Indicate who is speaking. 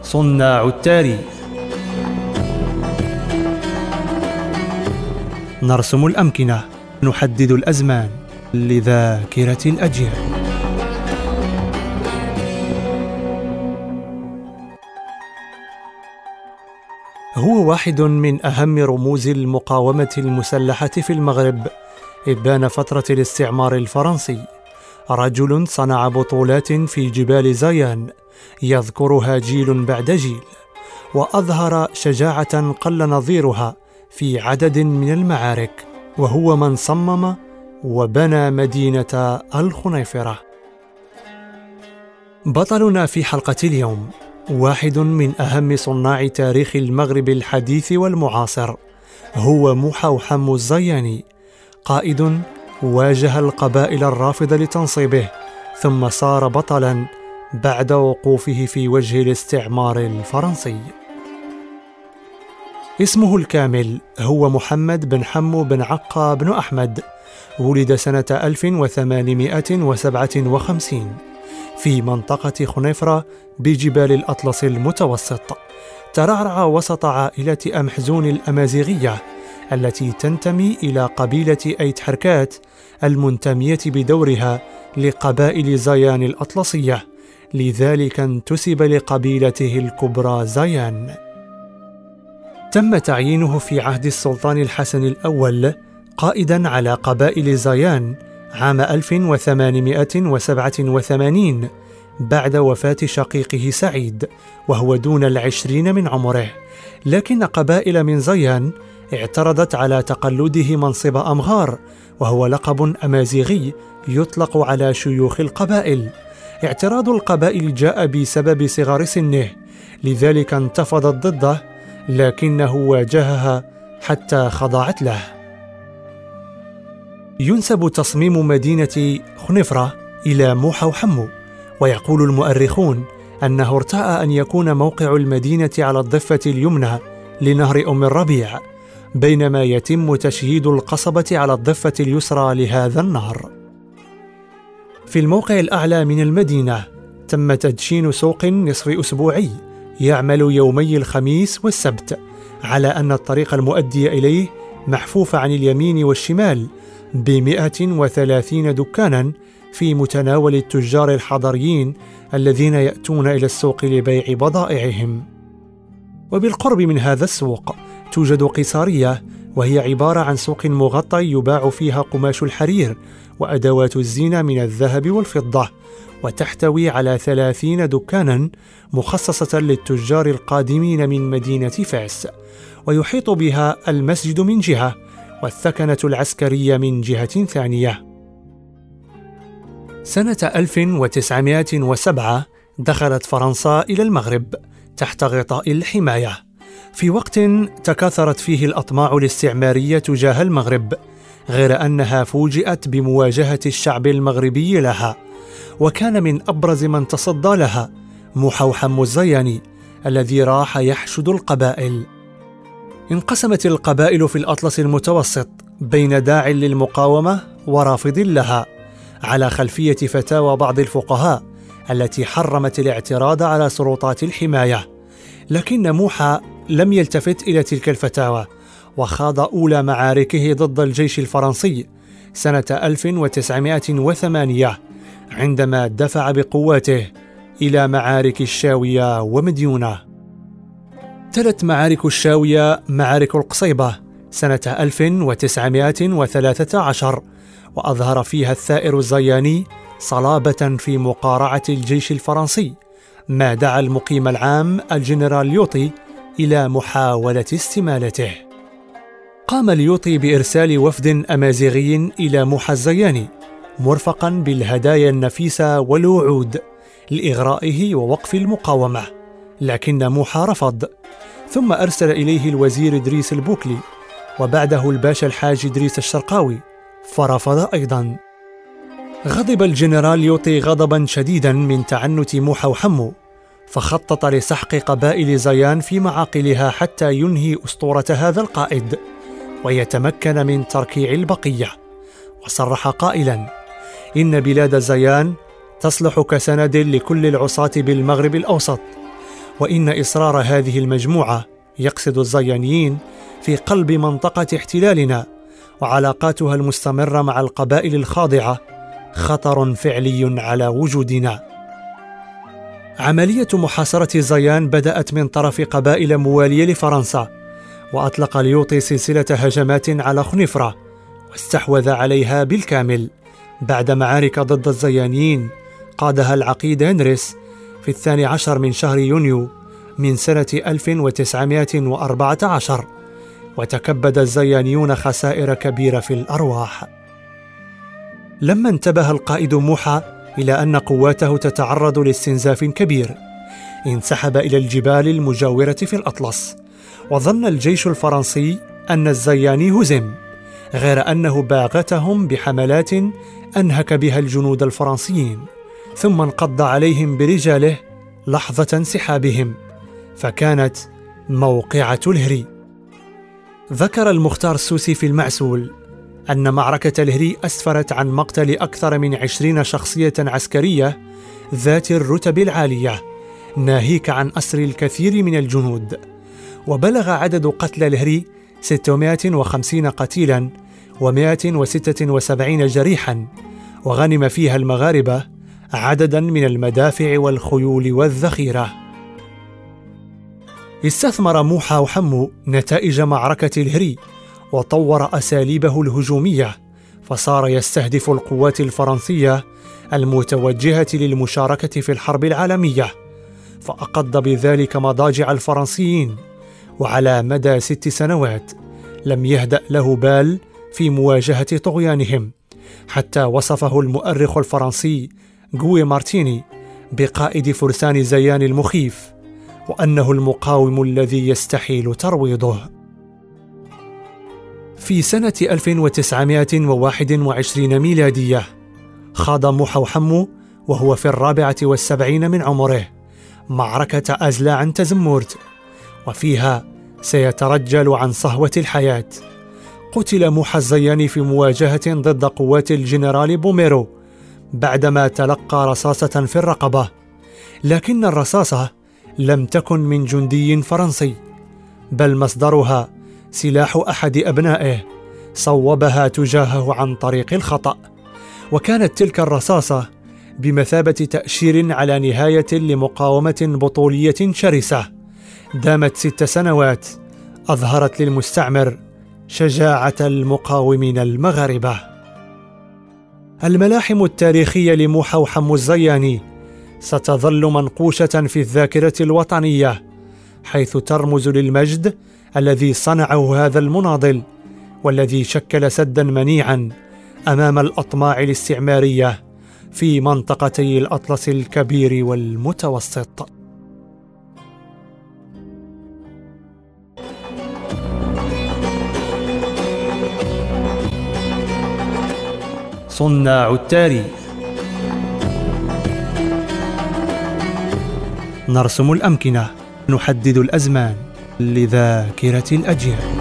Speaker 1: صناع التاريخ. نرسم الأمكنة، نحدد الأزمان لذاكرة الأجيال. هو واحد من أهم رموز المقاومة المسلحة في المغرب إبان فترة الاستعمار الفرنسي. رجل صنع بطولات في جبال زيان يذكرها جيل بعد جيل، وأظهر شجاعة قل نظيرها في عدد من المعارك، وهو من صمم وبنى مدينة الخنيفرة. بطلنا في حلقة اليوم واحد من أهم صناع تاريخ المغرب الحديث والمعاصر، هو محوحم الزياني، قائد واجه القبائل الرافضة لتنصيبه، ثم صار بطلا بعد وقوفه في وجه الاستعمار الفرنسي. اسمه الكامل هو محمد بن حمو بن عقا بن أحمد، ولد سنة 1857 في منطقة خنيفرة بجبال الأطلس المتوسط. ترعرع وسط عائلة أمحزون الأمازيغية التي تنتمي إلى قبيلة أيت حركات المنتمية بدورها لقبائل زيان الأطلسية، لذلك انتسب لقبيلته الكبرى زيان. تم تعيينه في عهد السلطان الحسن الأول قائدا على قبائل زيان عام 1887 بعد وفاة شقيقه سعيد وهو دون 20 من عمره، لكن قبائل من زيان اعترضت على تقلده منصب أمغار، وهو لقب أمازيغي يطلق على شيوخ القبائل. اعتراض القبائل جاء بسبب صغر سنه، لذلك انتفضت ضده، لكنه واجهها حتى خضعت له. ينسب تصميم مدينة خنيفرة إلى محوحم، ويقول المؤرخون أنه ارتأى أن يكون موقع المدينة على الضفة اليمنى لنهر أم الربيع، بينما يتم تشييد القصبة على الضفة اليسرى لهذا النهر. في الموقع الأعلى من المدينة تم تدشين سوق نصف أسبوعي يعمل يومي الخميس والسبت، على أن الطريق المؤدي إليه محفوف عن اليمين والشمال ب130 دكانا في متناول التجار الحضريين الذين يأتون إلى السوق لبيع بضائعهم. وبالقرب من هذا السوق توجد قيصرية، وهي عبارة عن سوق مغطى يباع فيها قماش الحرير وأدوات الزينة من الذهب والفضة، وتحتوي على 30 دكانا مخصصة للتجار القادمين من مدينة فاس، ويحيط بها المسجد من جهة والثكنة العسكرية من جهة ثانية. سنة 1907 دخلت فرنسا إلى المغرب تحت غطاء الحماية، في وقت تكاثرت فيه الأطماع الاستعمارية تجاه المغرب، غير أنها فوجئت بمواجهة الشعب المغربي لها، وكان من أبرز من تصدى لها محوحم الزياني الذي راح يحشد القبائل. انقسمت القبائل في الأطلس المتوسط بين داع للمقاومة ورافض لها، على خلفية فتاوى بعض الفقهاء التي حرمت الاعتراض على سلطات الحماية، لكن موحى لم يلتفت إلى تلك الفتاوى، وخاض أولى معاركه ضد الجيش الفرنسي سنة 1908 عندما دفع بقواته إلى معارك الشاوية ومديونة. تلت معارك الشاوية معارك القصيبة سنة 1913، وأظهر فيها الثائر الزياني صلابة في مقارعة الجيش الفرنسي، ما دعا المقيم العام الجنرال ليوطي إلى محاولة استمالته. قام ليوطي بإرسال وفد أمازيغي إلى موحى الزياني مرفقا بالهدايا النفيسة والوعود لإغرائه ووقف المقاومة، لكن موحى رفض، ثم أرسل إليه الوزير إدريس البوكلي، وبعده الباشا الحاج إدريس الشرقاوي، فرفض أيضا. غضب الجنرال ليوطي غضبا شديدا من تعنت محوحم، فخطط لسحق قبائل زيان في معاقلها حتى ينهي أسطورة هذا القائد ويتمكن من تركيع البقية، وصرح قائلا: إن بلاد زيان تصلح كسند لكل العصاة بالمغرب الأوسط، وإن إصرار هذه المجموعة، يقصد الزيانيين، في قلب منطقة احتلالنا وعلاقاتها المستمرة مع القبائل الخاضعة خطر فعلي على وجودنا. عملية محاصرة زيان بدأت من طرف قبائل موالية لفرنسا، وأطلق ليوطي سلسلة هجمات على خنيفرة واستحوذ عليها بالكامل بعد معارك ضد الزيانيين قادها العقيد هنريس في 12 من شهر يونيو من سنة 1914، وتكبد الزيانيون خسائر كبيرة في الأرواح. لما انتبه القائد موحى إلى أن قواته تتعرض لاستنزاف كبير، انسحب إلى الجبال المجاورة في الأطلس، وظن الجيش الفرنسي أن الزياني هزم، غير أنه باغتهم بحملات أنهك بها الجنود الفرنسيين، ثم انقض عليهم برجاله لحظة انسحابهم، فكانت موقعة الهري. ذكر المختار السوسي في المعسول أن معركة الهري أسفرت عن مقتل أكثر من 20 شخصية عسكرية ذات الرتب العالية، ناهيك عن أسر الكثير من الجنود، وبلغ عدد قتلى الهري 650 قتيلا و176 جريحا، وغنم فيها المغاربة عددا من المدافع والخيول والذخيرة. استثمر موحى وحمو نتائج معركة الهري وطور أساليبه الهجومية، فصار يستهدف القوات الفرنسية المتوجهة للمشاركة في الحرب العالمية، فأقض بذلك مضاجع الفرنسيين، وعلى مدى 6 سنوات لم يهدأ له بال في مواجهة طغيانهم، حتى وصفه المؤرخ الفرنسي غوي مارتيني بقائد فرسان زيان المخيف، وأنه المقاوم الذي يستحيل ترويضه. في سنة 1921 ميلادية خاض موحى وحمو وهو في 74 من عمره معركة أزلاعن تزمورت، وفيها سيترجل عن صهوة الحياة. قتل موحى الزياني في مواجهة ضد قوات الجنرال بوميرو بعدما تلقى رصاصة في الرقبة، لكن الرصاصة لم تكن من جندي فرنسي، بل مصدرها سلاح أحد أبنائه صوبها تجاهه عن طريق الخطأ، وكانت تلك الرصاصة بمثابة تأشير على نهاية لمقاومة بطولية شرسة دامت 6 سنوات، أظهرت للمستعمر شجاعة المقاومين المغاربة. الملاحم التاريخية لموحى وحمو الزياني ستظل منقوشة في الذاكرة الوطنية، حيث ترمز للمجد الذي صنعه هذا المناضل، والذي شكل سدا منيعا أمام الأطماع الاستعمارية في منطقتي الأطلس الكبير والمتوسط. صناع التاريخ. نرسم الأمكنة، نحدد الأزمان لذاكرة الأجيال.